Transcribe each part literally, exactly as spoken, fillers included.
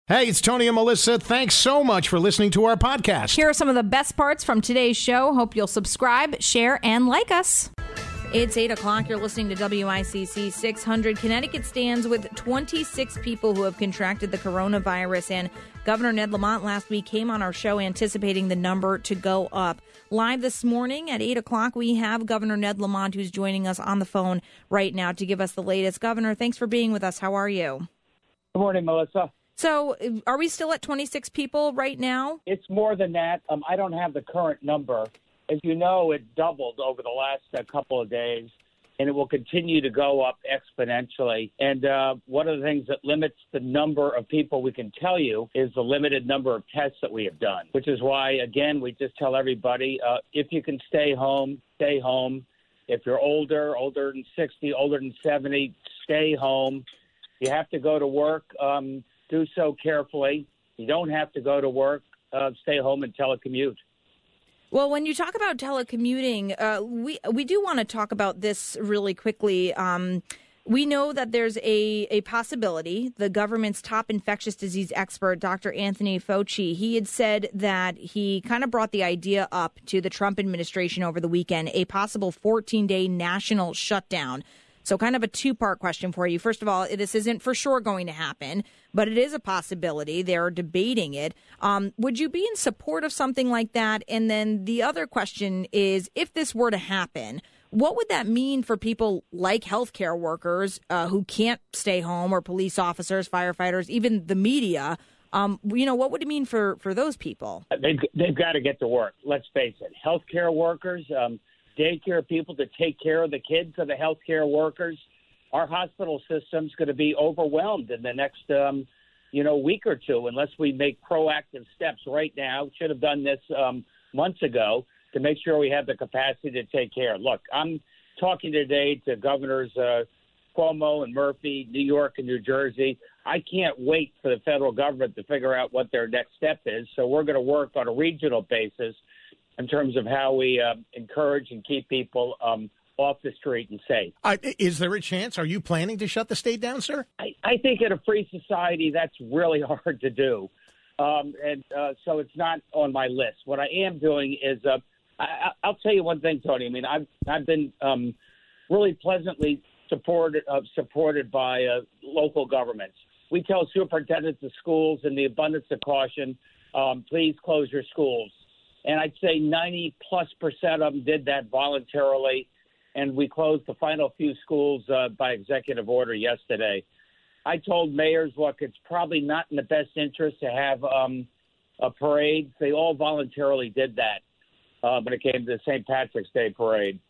Hey, it's Tony and Melissa. Thanks so much for listening to our podcast. Here are some of the best parts from today's show. Hope you'll subscribe, share, and like us. It's eight o'clock. You're listening to W I C C six hundred. Connecticut stands with twenty-six people who have contracted the coronavirus, and Governor Ned Lamont last week came on our show anticipating the number to go up. Live this morning at eight o'clock, we have Governor Ned Lamont, who's joining us on the phone right now to give us the latest. Governor, thanks for being with us. How are you? Good morning, Melissa. So are we still at twenty-six people right now? It's more than that. Um, I don't have the current number. As you know, it doubled over the last uh, couple of days, and it will continue to go up exponentially. And uh, one of the things that limits the number of people we can tell you is the limited number of tests that we have done, which is why, again, we just tell everybody, uh, if you can stay home, stay home. If you're older, older than sixty, older than seventy, stay home. You have to go to work. Um, do so carefully. You don't have to go to work. Uh, stay home and telecommute. Well, when you talk about telecommuting, uh, we we do want to talk about this really quickly. Um, we know that there's a, a possibility. The government's top infectious disease expert, Doctor Anthony Fauci, he had said that he kind of brought the idea up to the Trump administration over the weekend, a possible fourteen-day national shutdown. So kind of a two-part question for you. First of all, this isn't for sure going to happen, but it is a possibility. They're debating it. Um, would you be in support of something like that? And then the other question is, if this were to happen, what would that mean for people like healthcare workers uh, who can't stay home, or police officers, firefighters, even the media? Um, you know, what would it mean for, for those people? They've, they've got to get to work. Let's face it. Healthcare workers, um, daycare people to take care of the kids of the healthcare workers. Our hospital system's going to be overwhelmed in the next, um, you know, week or two unless we make proactive steps right now. Should have done this um, months ago to make sure we have the capacity to take care. Look, I'm talking today to Governors uh, Cuomo and Murphy, New York and New Jersey. I can't wait for the federal government to figure out what their next step is. So we're going to work on a regional basis in terms of how we uh, encourage and keep people um, off the street and safe. Uh, is there a chance? Are you planning to shut the state down, sir? I, I think in a free society, that's really hard to do. Um, and uh, so it's not on my list. What I am doing is, uh, I, I'll tell you one thing, Tony. I mean, I've, I've been um, really pleasantly supported, uh, supported by uh, local governments. We tell superintendents of schools in the abundance of caution, um, please close your schools. And I'd say ninety plus percent of them did that voluntarily. And we closed the final few schools uh, by executive order yesterday. I told mayors, look, it's probably not in the best interest to have um, a parade. They all voluntarily did that uh, when it came to the Saint Patrick's Day parade.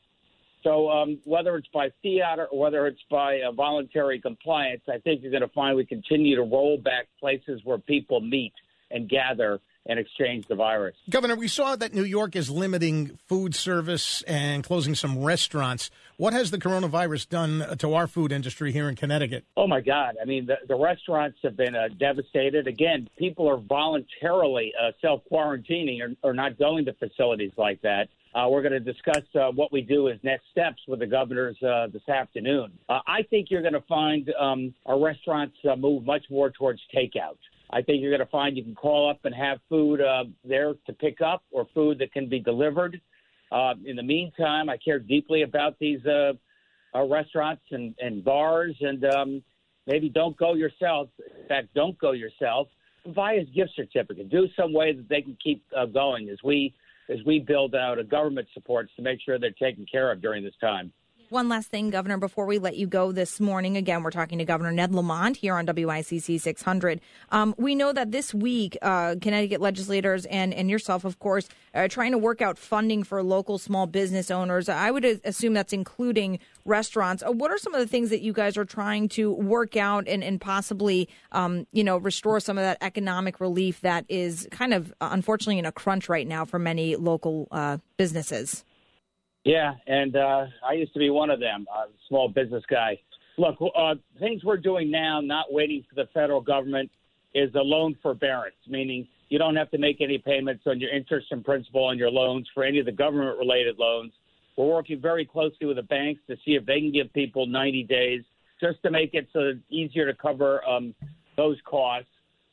So um, whether it's by fiat or whether it's by uh, voluntary compliance, I think you're going to find we continue to roll back places where people meet and gather and exchange the virus. Governor, we saw that New York is limiting food service and closing some restaurants. What has the coronavirus done to our food industry here in Connecticut? Oh, my God. I mean, the, the restaurants have been uh, devastated. Again, people are voluntarily uh, self-quarantining or, or not going to facilities like that. Uh, we're going to discuss uh, what we do as next steps with the governors uh, this afternoon. Uh, I think you're going to find um, our restaurants uh, move much more towards takeout. I think you're going to find you can call up and have food uh, there to pick up or food that can be delivered. Uh, in the meantime, I care deeply about these uh, uh, restaurants and, and bars, and um, maybe don't go yourself. In fact, don't go yourself. Buy a gift certificate. Do some way that they can keep uh, going as we as we build out a government supports to make sure they're taken care of during this time. One last thing, Governor, before we let you go this morning. Again, we're talking to Governor Ned Lamont here on W I C C six hundred. Um, we know that this week, uh, Connecticut legislators and, and yourself, of course, are trying to work out funding for local small business owners. I would assume that's including restaurants. Uh, what are some of the things that you guys are trying to work out and, and possibly, um, you know, restore some of that economic relief that is kind of, uh, unfortunately, in a crunch right now for many local uh, businesses? Yeah, and uh, I used to be one of them, a small business guy. Look, uh, things we're doing now, not waiting for the federal government, is a loan forbearance, meaning you don't have to make any payments on your interest and principal on your loans for any of the government-related loans. We're working very closely with the banks to see if they can give people ninety days just to make it so it's easier to cover um, those costs.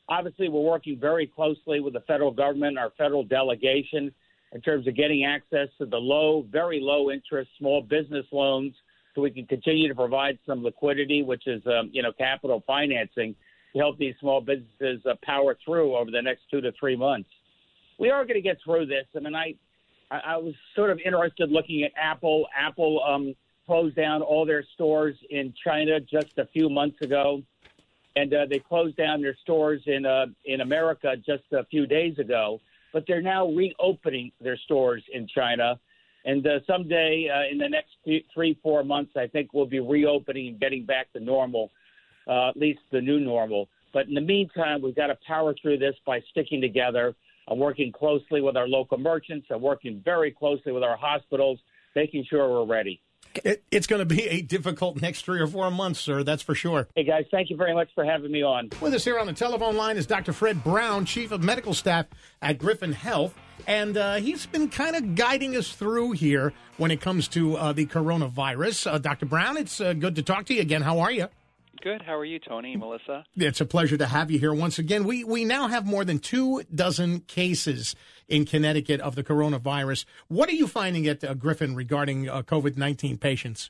obviously, we're working very closely with the federal government, our federal delegation, in terms of getting access to the low, very low interest small business loans so we can continue to provide some liquidity, which is, um, you know, capital financing to help these small businesses uh, power through over the next two to three months. We are going to get through this. I mean, I, I was sort of interested looking at Apple. Apple um, closed down all their stores in China just a few months ago, and uh, they closed down their stores in uh, in America just a few days ago. But they're now reopening their stores in China. And uh, someday uh, in the next few, three, four months, I think we'll be reopening and getting back to normal, uh, at least the new normal. But in the meantime, we've got to power through this by sticking together. I'm working closely with our local merchants. I'm working very closely with our hospitals, making sure we're ready. It, it's going to be a difficult next three or four months, sir. That's for sure. Hey, guys, thank you very much for having me on. With us here on the telephone line is Doctor Fred Brown, Chief of Medical Staff at Griffin Health. And uh, he's been kind of guiding us through here when it comes to uh, the coronavirus. Uh, Doctor Brown, it's uh, good to talk to you again. How are you? Good. How are you, Tony, Melissa? It's a pleasure to have you here once again. We we now have more than two dozen cases in Connecticut of the coronavirus. What are you finding at uh, Griffin regarding uh, COVID nineteen patients?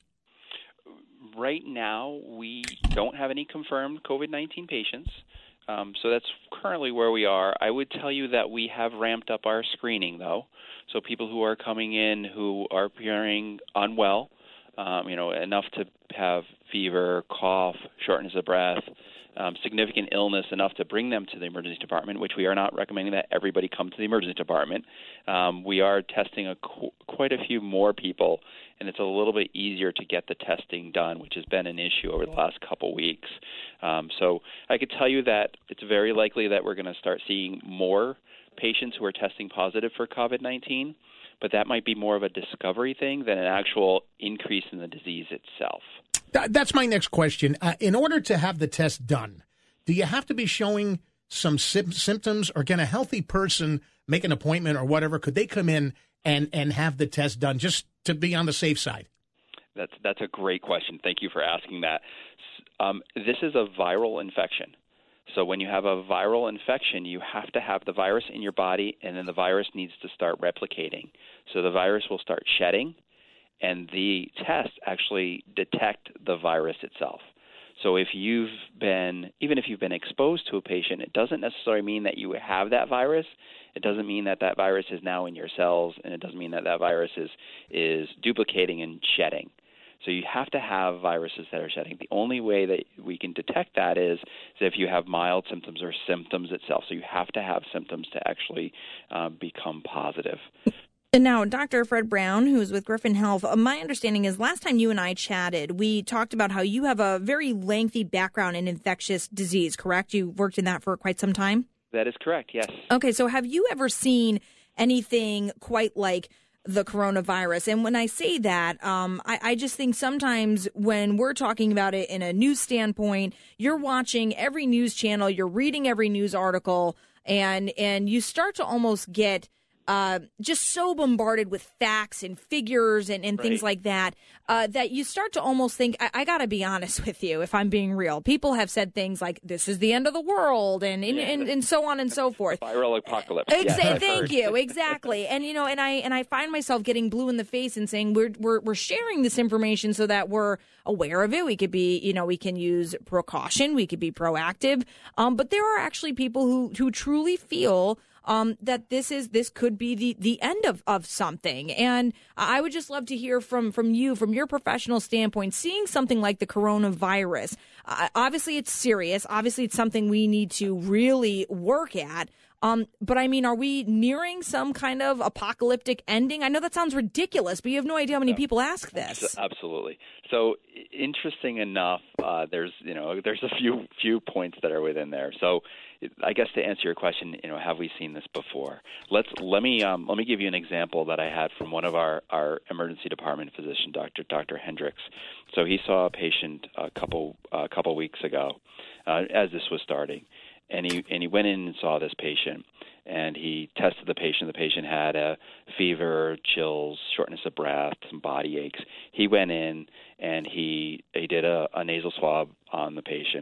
Right now, we don't have any confirmed COVID nineteen patients. Um, so that's currently where we are. I would tell you that we have ramped up our screening, though. So people who are coming in who are appearing unwell, um, you know, enough to have fever, cough, shortness of breath, um, significant illness enough to bring them to the emergency department, which we are not recommending that everybody come to the emergency department. Um, we are testing a qu- quite a few more people, and it's a little bit easier to get the testing done, which has been an issue over the last couple weeks. Um, so I could tell you that it's very likely that we're going to start seeing more patients who are testing positive for COVID nineteen, but that might be more of a discovery thing than an actual increase in the disease itself. That's my next question. Uh, in order to have the test done, do you have to be showing some sim- symptoms, or can a healthy person make an appointment or whatever? Could they come in and, and have the test done just to be on the safe side? That's that's a great question. Thank you for asking that. Um, this is a viral infection. So when you have a viral infection, you have to have the virus in your body, and then the virus needs to start replicating. So the virus will start shedding, and the tests actually detect the virus itself. So if you've been, even if you've been exposed to a patient, it doesn't necessarily mean that you have that virus. It doesn't mean that that virus is now in your cells, and it doesn't mean that that virus is is duplicating and shedding. So you have to have viruses that are shedding. The only way that we can detect that is, is if you have mild symptoms or symptoms itself. So you have to have symptoms to actually uh, become positive. And now, Doctor Fred Brown, who's with Griffin Health, uh, my understanding is last time you and I chatted, we talked about how you have a very lengthy background in infectious disease, correct? You worked in that for quite some time? That is correct, yes. Okay, so have you ever seen anything quite like the coronavirus? And when I say that, um, I, I just think sometimes when we're talking about it in a news standpoint, you're watching every news channel, you're reading every news article, and and you start to almost get Uh, just so bombarded with facts and figures and, and things right. like that, uh, that you start to almost think, I, I got to be honest with you, if I'm being real. People have said things like, this is the end of the world, and and, yeah. and, and so on and so forth. Viral apocalypse. Exa- yeah, thank you. Exactly. And, you know, and I and I find myself getting blue in the face and saying we're, we're, we're sharing this information so that we're aware of it. We could be, you know, we can use precaution. We could be proactive. Um, but there are actually people who, who truly feel Um, that this is this could be the, the end of, of something. And I would just love to hear from, from you, from your professional standpoint, seeing something like the coronavirus. Uh, obviously, it's serious. Obviously, it's something we need to really work at. Um, but I mean, are we nearing some kind of apocalyptic ending? I know that sounds ridiculous, but you have no idea how many people ask this. Absolutely. So interesting enough, uh, there's you know there's a few few points that are within there. So I guess to answer your question, you know, have we seen this before? Let's let me um, let me give you an example that I had from one of our, our emergency department physician, Doctor Doctor Hendricks. So he saw a patient a couple a couple weeks ago uh, as this was starting. And he and he went in and saw this patient, and he tested the patient. The patient had a fever, chills, shortness of breath, some body aches. He went in and he he did a, a nasal swab on the patient,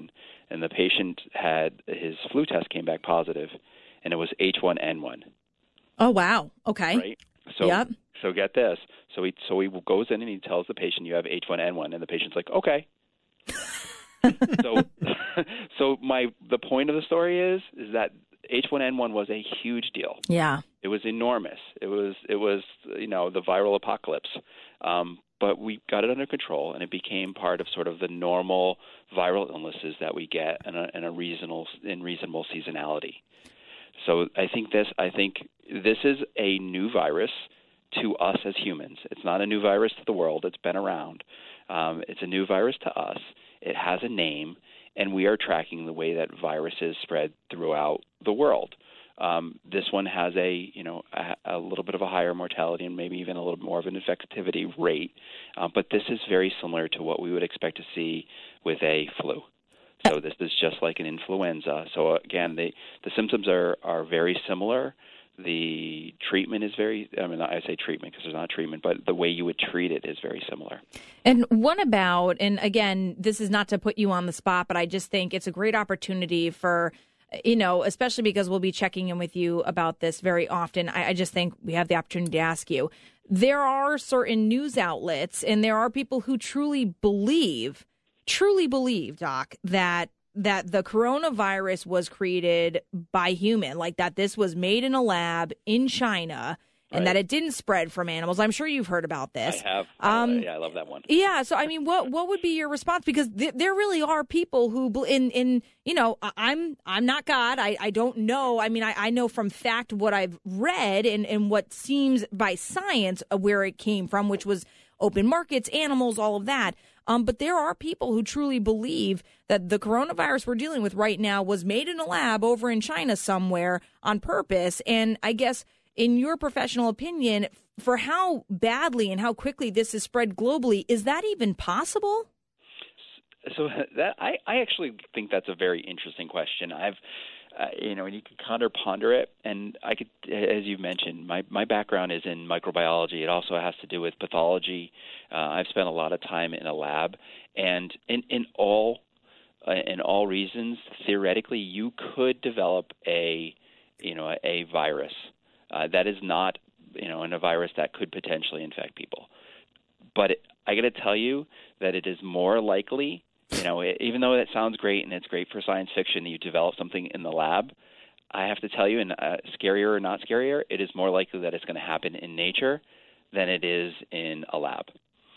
and the patient had his flu test came back positive, and it was H one N one. Oh, wow. Okay. Right? So, yep. so get this. So he so he goes in and he tells the patient, you have H one N one, and the patient's like, okay. so so my the point of the story is is that H one N one was a huge deal. Yeah. It was enormous. It was it was you know the viral apocalypse. Um, but we got it under control, and it became part of sort of the normal viral illnesses that we get in a, in a reasonable in reasonable seasonality. So I think this I think this is a new virus to us as humans. It's not a new virus to the world. It's been around. Um, it's a new virus to us. It has a name, and we are tracking the way that viruses spread throughout the world. Um, this one has a, you know, a, a little bit of a higher mortality and maybe even a little more of an infectivity rate. Uh, but this is very similar to what we would expect to see with a flu. So this is just like an influenza. So again, the the symptoms are, are very similar. The treatment is very, I mean, I say treatment because there's not treatment, but the way you would treat it is very similar. And what about, and again, this is not to put you on the spot, but I just think it's a great opportunity for, you know, especially because we'll be checking in with you about this very often. I, I just think we have the opportunity to ask you. There are certain news outlets and there are people who truly believe, truly believe, Doc, that that the coronavirus was created by human, like that this was made in a lab in China and right. that it didn't spread from animals. I'm sure you've heard about this. I have. Um, uh, yeah, I love that one. Yeah. So, I mean, what what would be your response? Because th- there really are people who, in, in you know, I'm I'm not God. I, I don't know. I mean, I, I know from fact what I've read and, and what seems by science where it came from, which was open markets, animals, all of that. Um, but there are people who truly believe that the coronavirus we're dealing with right now was made in a lab over in China somewhere on purpose. And I guess in your professional opinion, for how badly and how quickly this is spread globally, is that even possible? So that I, I actually think that's a very interesting question. I've Uh, you know, and you can kind of ponder it. And I could, as you've mentioned, my, my background is in microbiology. It also has to do with pathology. Uh, I've spent a lot of time in a lab, and in, in all uh, in all reasons, theoretically, you could develop a you know a, a virus uh, that is not you know, and a virus that could potentially infect people. But it, I got to tell you that it is more likely. You know, it, even though that sounds great and it's great for science fiction that you develop something in the lab, I have to tell you, and uh, scarier or not scarier, it is more likely that it's going to happen in nature than it is in a lab.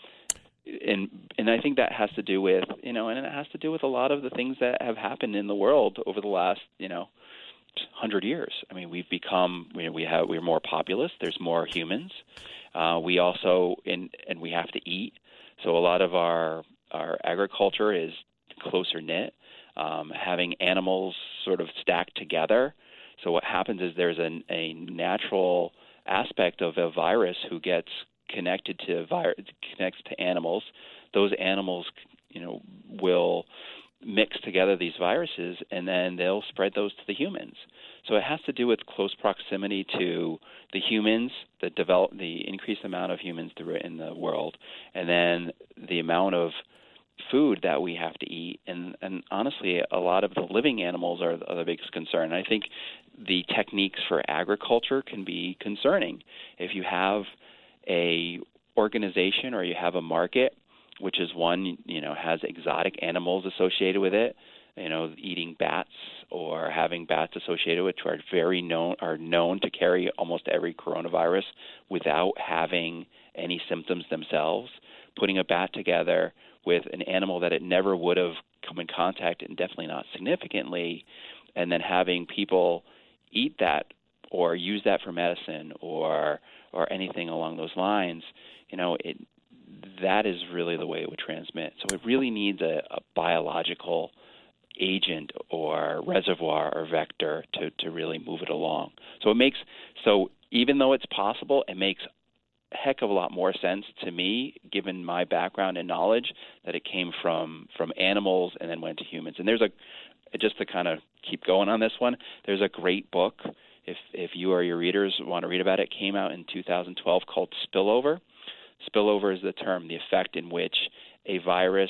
And and I think that has to do with, you know, and it has to do with a lot of the things that have happened in the world over the last, you know, hundred years. I mean, we've become, we, we have, we're more populous. There's more humans. Uh, we also, in, and we have to eat. So a lot of our Our agriculture is closer knit, um, having animals sort of stacked together. So what happens is there's an, a natural aspect of a virus who gets connected to virus, connects to animals. Those animals, you know, will mix together these viruses, and then they'll spread those to the humans. So it has to do with close proximity to the humans, the develop, the increased amount of humans in the world, and then the amount of food that we have to eat. And, and honestly, a lot of the living animals are, are the biggest concern. I think the techniques for agriculture can be concerning. If you have a organization or you have a market, which is one, you know, has exotic animals associated with it, you know, eating bats or having bats associated with, which are very known, are known to carry almost every coronavirus without having any symptoms themselves, putting a bat together with an animal that it never would have come in contact, and definitely not significantly, and then having people eat that or use that for medicine or or anything along those lines, you know, it that is really the way it would transmit. So it really needs a, a biological agent or reservoir or vector to, to really move it along. So it makes so even though it's possible, it makes a heck of a lot more sense to me, given my background and knowledge, that it came from from animals and then went to humans. And there's a just to kind of keep going on this one, there's a great book, if if you or your readers want to read about it, came out in two thousand twelve called Spillover. Spillover is the term, the effect in which a virus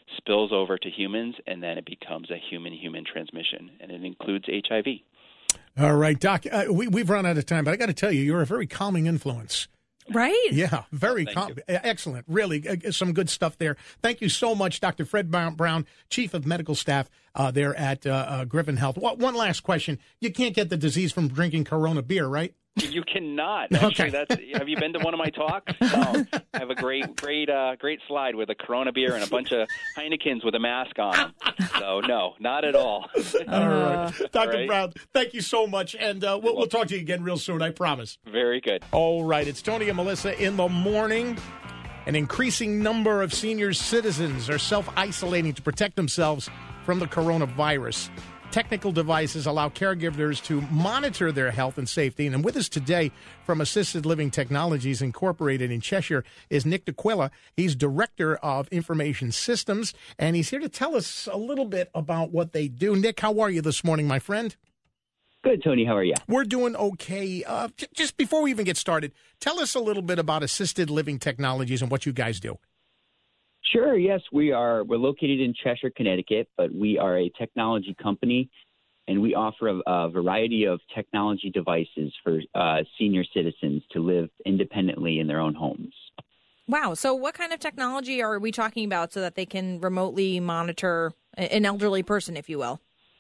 spills over to humans, and then it becomes a human-human transmission, and it includes H I V. All right, Doc, uh, we, we've run out of time, but I got to tell you, you're a very calming influence. Right? Yeah, very oh, com- excellent. Really, uh, some good stuff there. Thank you so much, Doctor Fred Brown, Chief of Medical Staff uh, there at uh, uh, Griffin Health. Well, one last question. You can't get the disease from drinking Corona beer, right? You cannot. Actually, Okay. that's. Have you been to one of my talks? No. I have a great, great, uh, great slide with a Corona beer and a bunch of Heinekens with a mask on them. So no, not at all. All right, Doctor All right. Brown, thank you so much, and uh, we'll, we'll talk to you again real soon. I promise. Very good. All right, it's Tony and Melissa in the morning. An increasing number of senior citizens are self-isolating to protect themselves from the coronavirus. Technical devices allow caregivers to monitor their health and safety. And with us today from Assisted Living Technologies Incorporated in Cheshire is Nick DeQuilla. He's Director of Information Systems, and he's here to tell us a little bit about what they do. Nick, how are you this morning, my friend? Good, Tony. How are you? We're doing okay. Uh, j- just before we even get started, tell us a little bit about Assisted Living Technologies and what you guys do. Sure. Yes, we are. We're located in Cheshire, Connecticut, but we are a technology company, and we offer a, a variety of technology devices for uh, senior citizens to live independently in their own homes. Wow. So what kind of technology are we talking about so that they can remotely monitor an elderly person, if you will?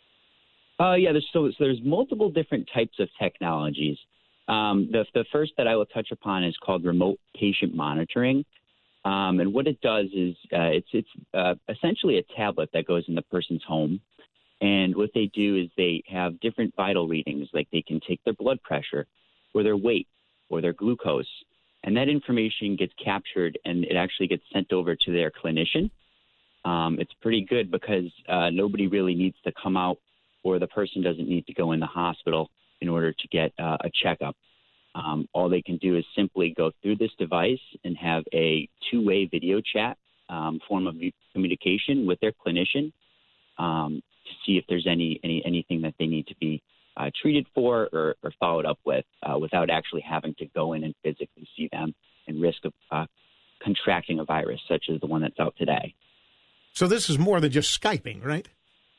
Uh, yeah, there's, so, so there's multiple different types of technologies. Um, the, the first that I will touch upon is called remote patient monitoring. Um, and what it does is uh, it's it's uh, essentially a tablet that goes in the person's home. And what they do is they have different vital readings, like they can take their blood pressure or their weight or their glucose. And that information gets captured and it actually gets sent over to their clinician. Um, it's pretty good because uh, nobody really needs to come out, or the person doesn't need to go in the hospital in order to get uh, a checkup. Um, all they can do is simply go through this device and have a two-way video chat um, form of communication with their clinician um, to see if there's any, any anything that they need to be uh, treated for or, or followed up with uh, without actually having to go in and physically see them and risk of uh, contracting a virus such as the one that's out today. So this is more than just Skyping, right?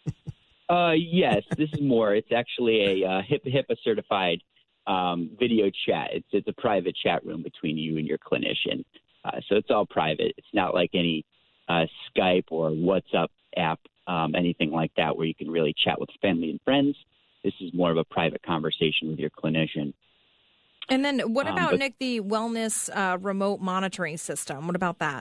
uh, yes, this is more. It's actually a uh, HIPAA certified Um, video chat. It's it's a private chat room between you and your clinician. Uh, so it's all private. It's not like any uh, Skype or WhatsApp app, um, anything like that, where you can really chat with family and friends. This is more of a private conversation with your clinician. And then what Um, about, but- Nick, the wellness uh, remote monitoring system? What about that?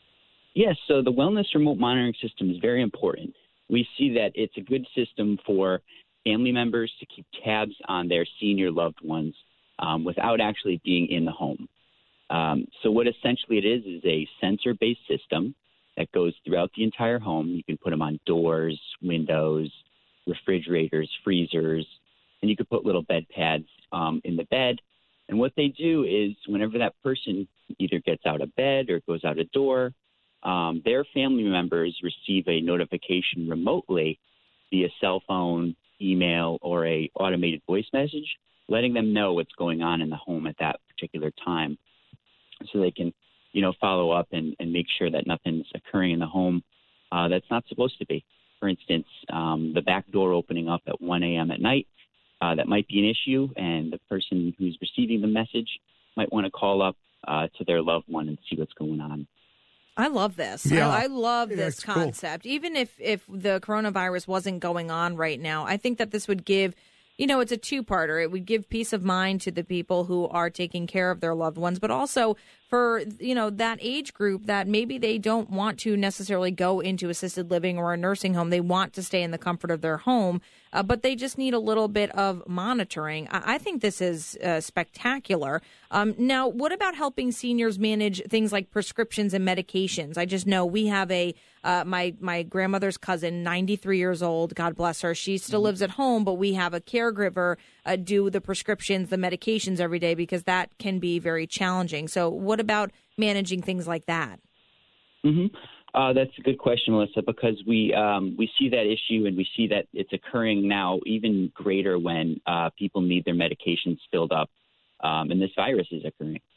Yes, so the wellness remote monitoring system is very important. We see that it's a good system for family members to keep tabs on their senior loved ones um, without actually being in the home. Um, so what essentially it is is a sensor-based system that goes throughout the entire home. You can put them on doors, windows, refrigerators, freezers, and you could put little bed pads um, in the bed. And what they do is whenever that person either gets out of bed or goes out a door, um, their family members receive a notification remotely via cell phone, email, or a automated voice message, letting them know what's going on in the home at that particular time, so they can, you know, follow up and, and make sure that nothing's occurring in the home uh, that's not supposed to be. For instance, um, the back door opening up at one a.m. at night, uh, that might be an issue, and the person who's receiving the message might want to call up uh, to their loved one and see what's going on. I love this. Yeah. I, I love Yeah, this it's cool. concept. Even if, if the coronavirus wasn't going on right now, I think that this would give, you know, it's a two-parter. It would give peace of mind to the people who are taking care of their loved ones, but also for, you know, that age group that maybe they don't want to necessarily go into assisted living or a nursing home. They want to stay in the comfort of their home, uh, but they just need a little bit of monitoring. I, I think this is uh, spectacular. Um, now, what about helping seniors manage things like prescriptions and medications? I just know we have a uh, my my grandmother's cousin, ninety-three years old. God bless her. She still lives at home, but we have a caregiver uh, do the prescriptions, the medications every day because that can be very challenging. So, what about managing things like that? Mm-hmm. Uh, that's a good question, Melissa, because we um, we see that issue and we see that it's occurring now even greater when uh, people need their medications filled up um, and this virus is occurring.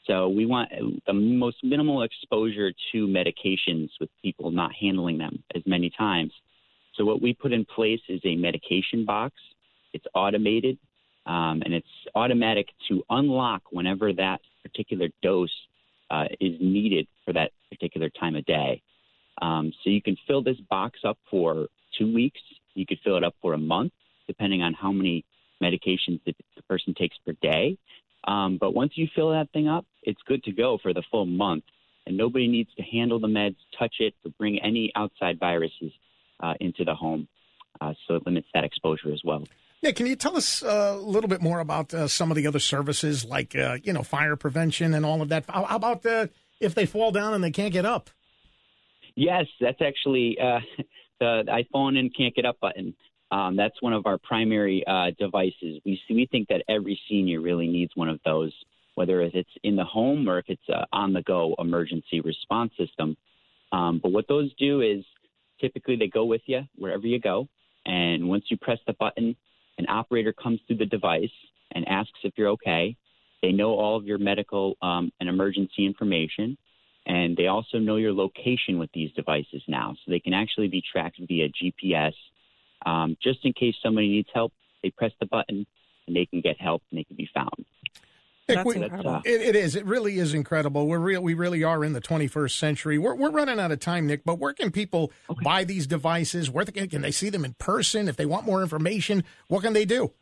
So we want the most minimal exposure to medications with people not handling them as many times. So what we put in place is a medication box. It's automated, um, and it's automatic to unlock whenever that particular dose uh, is needed for that particular time of day. Um, so you can fill this box up for two weeks. You could fill it up for a month, depending on how many medications that the person takes per day. Um, but once you fill that thing up, it's good to go for the full month, and nobody needs to handle the meds, touch it, or bring any outside viruses uh, into the home. Uh, so it limits that exposure as well. Nick, can you tell us uh, a little bit more about uh, some of the other services like, uh, you know, fire prevention and all of that? How, how about uh, if they fall down and they can't get up? Yes, that's actually uh, the iPhone and can't get up button. Um, that's one of our primary uh, devices. We we think that every senior really needs one of those, whether it's in the home or if it's an on-the-go emergency response system. Um, but what those do is typically they go with you wherever you go. And once you press the button, an operator comes through the device and asks if you're okay. They know all of your medical um, and emergency information. And they also know your location with these devices now. So they can actually be tracked via G P S. Um, just in case somebody needs help, they press the button and they can get help and they can be found. Nick, That's we, incredible. It, it is. It really is incredible. We're real. We really are in the twenty-first century. We're we're running out of time, Nick. But where can people okay. buy these devices? Where they, can they see them in person? If they want more information, what can they do?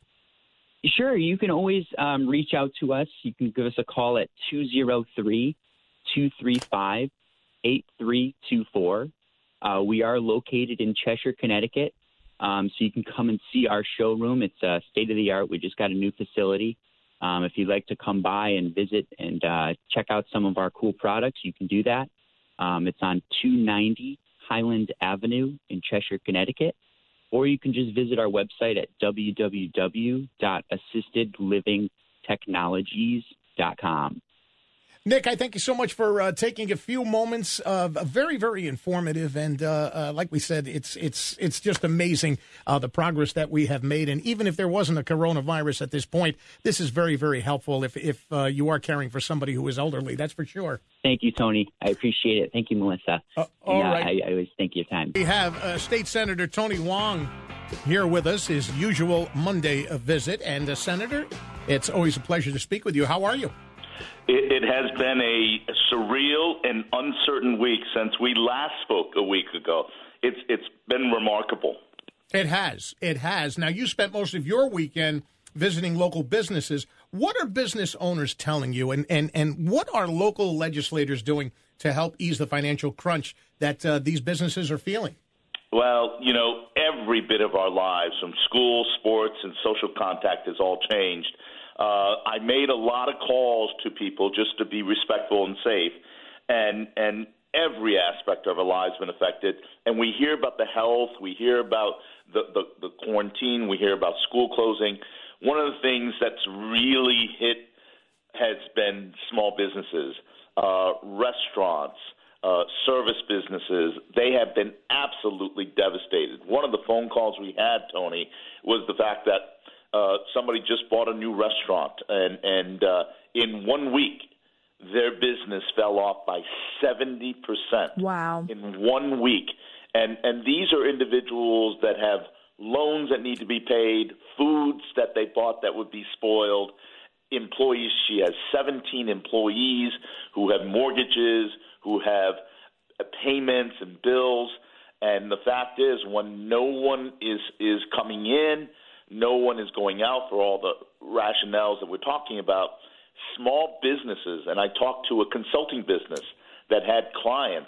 Sure. You can always um, reach out to us. You can give us a call at two oh three, two three five, eight three two four. Uh, we are located in Cheshire, Connecticut. Um, so you can come and see our showroom. It's uh, state-of-the-art. We just got a new facility. Um, if you'd like to come by and visit and uh, check out some of our cool products, you can do that. Um, it's on two ninety Highland Avenue in Cheshire, Connecticut. Or you can just visit our website at w w w dot assisted living technologies dot com. Nick, I thank you so much for uh, taking a few moments. Uh, very, very informative, and uh, uh, like we said, it's it's it's just amazing uh, the progress that we have made. And even if there wasn't a coronavirus at this point, this is very, very helpful if if uh, you are caring for somebody who is elderly. That's for sure. Thank you, Tony. I appreciate it. Thank you, Melissa. Uh, all and, uh, right. I, I always thank you for your time. We have uh, State Senator Tony Hwang here with us, his usual Monday visit. And uh, Senator, it's always a pleasure to speak with you. How are you? It, it has been a surreal and uncertain week since we last spoke a week ago. It's It's been remarkable. It has. It has. Now, you spent most of your weekend visiting local businesses. What are business owners telling you, and, and, and what are local legislators doing to help ease the financial crunch that uh, these businesses are feeling? Well, you know, every bit of our lives, from school, sports, and social contact, has all changed. Uh, I made a lot of calls to people just to be respectful and safe, and and every aspect of our lives has been affected. And we hear about the health, we hear about the, the, the quarantine, we hear about school closing. One of the things that's really hit has been small businesses, uh, restaurants, uh, service businesses. They have been absolutely devastated. One of the phone calls we had, Tony, was the fact that Uh, somebody just bought a new restaurant, and, and uh, in one week, their business fell off by seventy percent. Wow. In one week. And, and these are individuals that have loans that need to be paid, foods that they bought that would be spoiled, employees. She has seventeen employees who have mortgages, who have payments and bills. And the fact is, when no one is, is coming in, no one is going out for all the rationales that we're talking about, small businesses, and I talked to a consulting business that had clients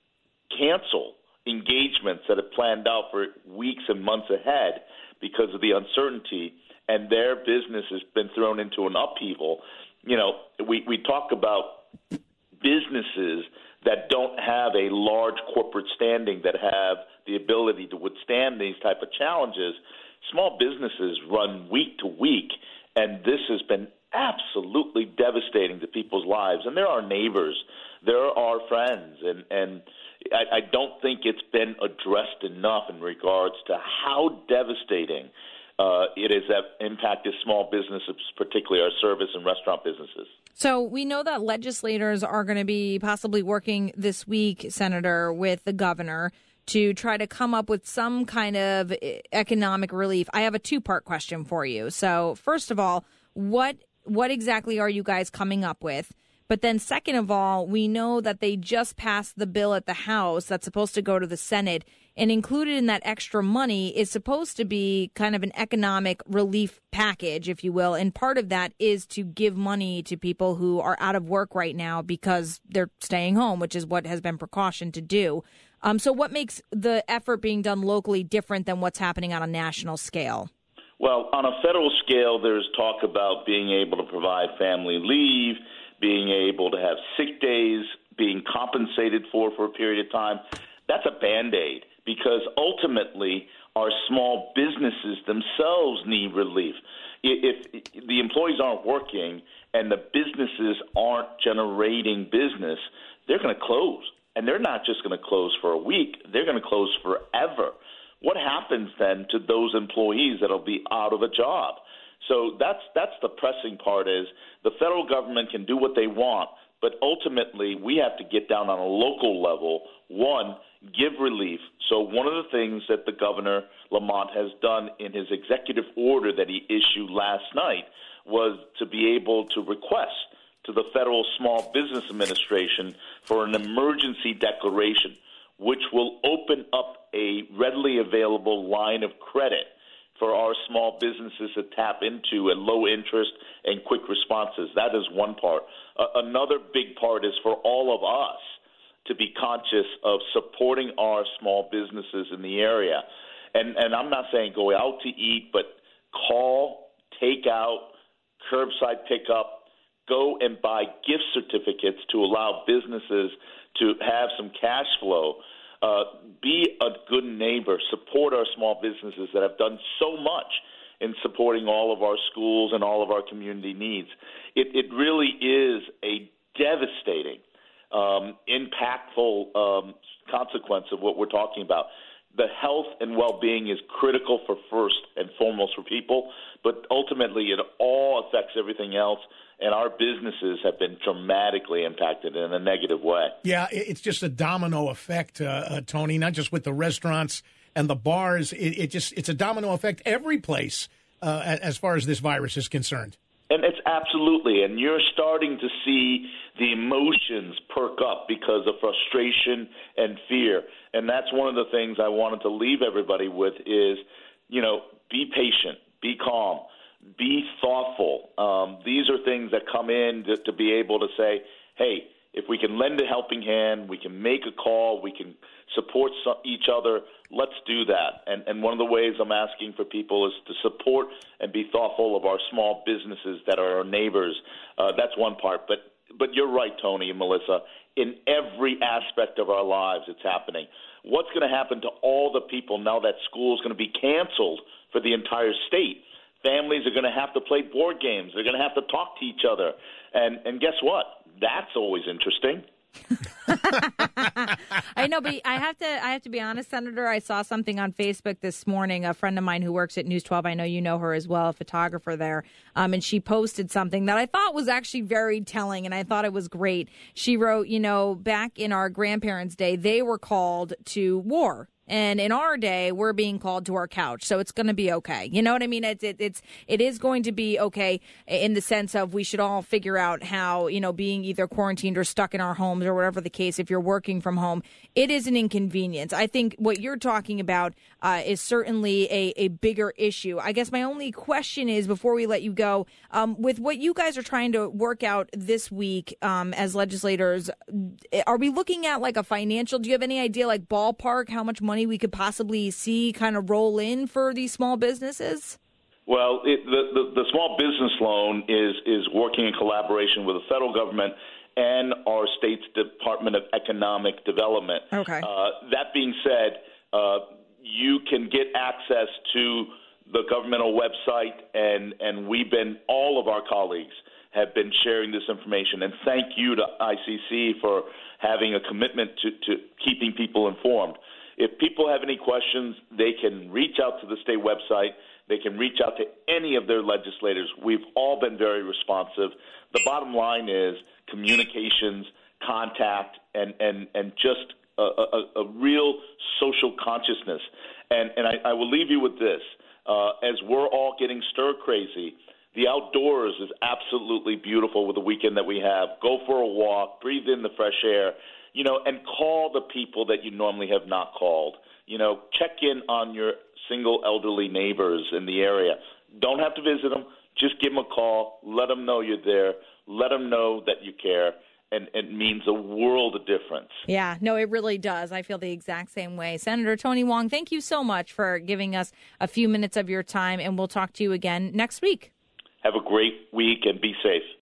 cancel engagements that had planned out for weeks and months ahead because of the uncertainty, and their business has been thrown into an upheaval. You know, we, we talk about businesses that don't have a large corporate standing, that have the ability to withstand these type of challenges. Small businesses run week to week, and this has been absolutely devastating to people's lives. And they're our neighbors. They're our friends. And, and I, I don't think it's been addressed enough in regards to how devastating uh, it has impacted small businesses, particularly our service and restaurant businesses. So we know that legislators are going to be possibly working this week, Senator, with the governor to try to come up with some kind of economic relief. I have a two-part question for you. So first of all, what what exactly are you guys coming up with? But then second of all, we know that they just passed the bill at the House that's supposed to go to the Senate, and included in that extra money is supposed to be kind of an economic relief package, if you will. And part of that is to give money to people who are out of work right now because they're staying home, which is what has been precautioned to do. Um, so what makes the effort being done locally different than what's happening on a national scale? Well, on a federal scale, there's talk about being able to provide family leave, being able to have sick days, being compensated for for a period of time. That's a Band-Aid, because ultimately our small businesses themselves need relief. If, if the employees aren't working and the businesses aren't generating business, they're going to close. And they're not just going to close for a week. They're going to close forever. What happens then to those employees that will be out of a job? So that's that's the pressing part is the federal government can do what they want, but ultimately we have to get down on a local level. One, give relief. So one of the things that the Governor Lamont has done in his executive order that he issued last night was to be able to request to the Federal Small Business Administration for an emergency declaration, which will open up a readily available line of credit for our small businesses to tap into at low interest and quick responses. That is one part. Uh, another big part is for all of us to be conscious of supporting our small businesses in the area. And, and I'm not saying go out to eat, but call, take out, curbside pickup, go and buy gift certificates to allow businesses to have some cash flow. Uh, be a good neighbor. Support our small businesses that have done so much in supporting all of our schools and all of our community needs. It, it really is a devastating, um, impactful um, consequence of what we're talking about. The health and well-being is critical for first and foremost for people, but ultimately it all affects everything else. And our businesses have been dramatically impacted in a negative way. Yeah, it's just a domino effect, uh, uh, Tony, not just with the restaurants and the bars. It, it just it's a domino effect every place uh, as far as this virus is concerned. And it's absolutely. And you're starting to see the emotions perk up because of frustration and fear. And that's one of the things I wanted to leave everybody with is, you know, be patient, be calm. Be thoughtful. Um, these are things that come in to, to be able to say, hey, if we can lend a helping hand, we can make a call, we can support some, each other, let's do that. And, and one of the ways I'm asking for people is to support and be thoughtful of our small businesses that are our neighbors. Uh, that's one part. But, but you're right, Tony and Melissa. In every aspect of our lives, it's happening. What's going to happen to all the people now that school is going to be canceled for the entire state? Families are going to have to play board games. They're going to have to talk to each other. And and guess what? That's always interesting. I know, but I have to I have to be honest, Senator. I saw something on Facebook this morning. A friend of mine who works at News twelve, I know you know her as well, a photographer there, um, and she posted something that I thought was actually very telling, and I thought it was great. She wrote, you know, back in our grandparents' day, they were called to war. And in our day, we're being called to our couch, so it's going to be okay. You know what I mean? It's it, it's it is going to be okay in the sense of we should all figure out how, you know, being either quarantined or stuck in our homes or whatever the case. If you're working from home, it is an inconvenience. I think what you're talking about uh, is certainly a a bigger issue. I guess my only question is, before we let you go, um, with what you guys are trying to work out this week um, as legislators, are we looking at like a financial? Do you have any idea, like ballpark, how much money we could possibly see kind of roll in for these small businesses? Well, it, the, the, the small business loan is, is working in collaboration with the federal government and our state's Department of Economic Development. Okay. Uh, that being said, uh, you can get access to the governmental website, and, and we've been, all of our colleagues have been sharing this information. And thank you to I C C for having a commitment to, to keeping people informed. If people have any questions, they can reach out to the state website. They can reach out to any of their legislators. We've all been very responsive. The bottom line is communications, contact, and, and, and just a, a, a real social consciousness. And, and I, I will leave you with this. Uh, as we're all getting stir crazy, the outdoors is absolutely beautiful with the weekend that we have. Go for a walk, breathe in the fresh air, you know, and call the people that you normally have not called. You know, check in on your single elderly neighbors in the area. Don't have to visit them. Just give them a call. Let them know you're there. Let them know that you care. And it means a world of difference. Yeah, no, it really does. I feel the exact same way. Senator Tony Hwang, thank you so much for giving us a few minutes of your time, and we'll talk to you again next week. Have a great week and be safe.